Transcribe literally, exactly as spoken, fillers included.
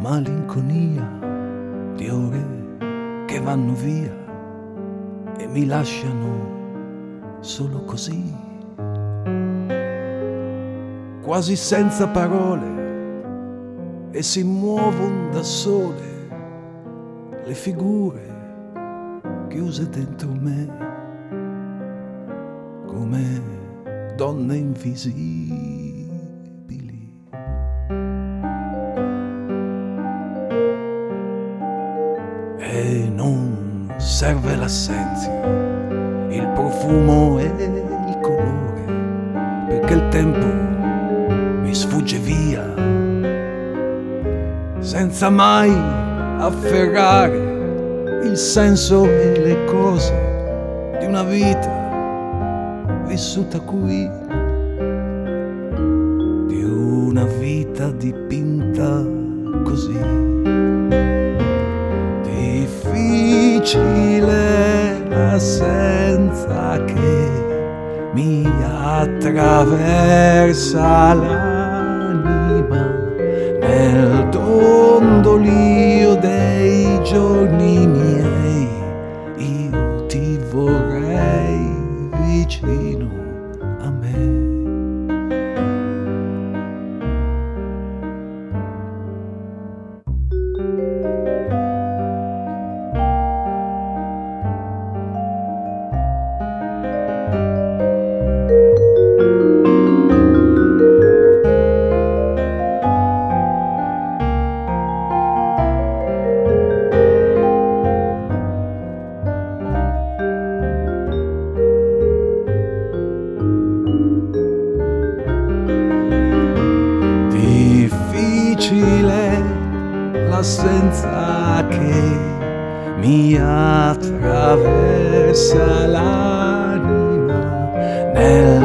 malinconia di ore che vanno via e mi lasciano solo così, quasi senza parole, e si muovono da sole le figure chiuse dentro me come donne invisibili. E non serve l'assenzio, il profumo e il colore, perché il tempo mi sfugge via senza mai afferrare il senso e le cose di una vita vissuta qui, di una vita dipinta così. Difficile l'assenza che mi attraversa l'anima nel dondolio dei giorni miei. Io ti vorrei vicino a me. Difficile l'assenza che mi attraversa l'anima nel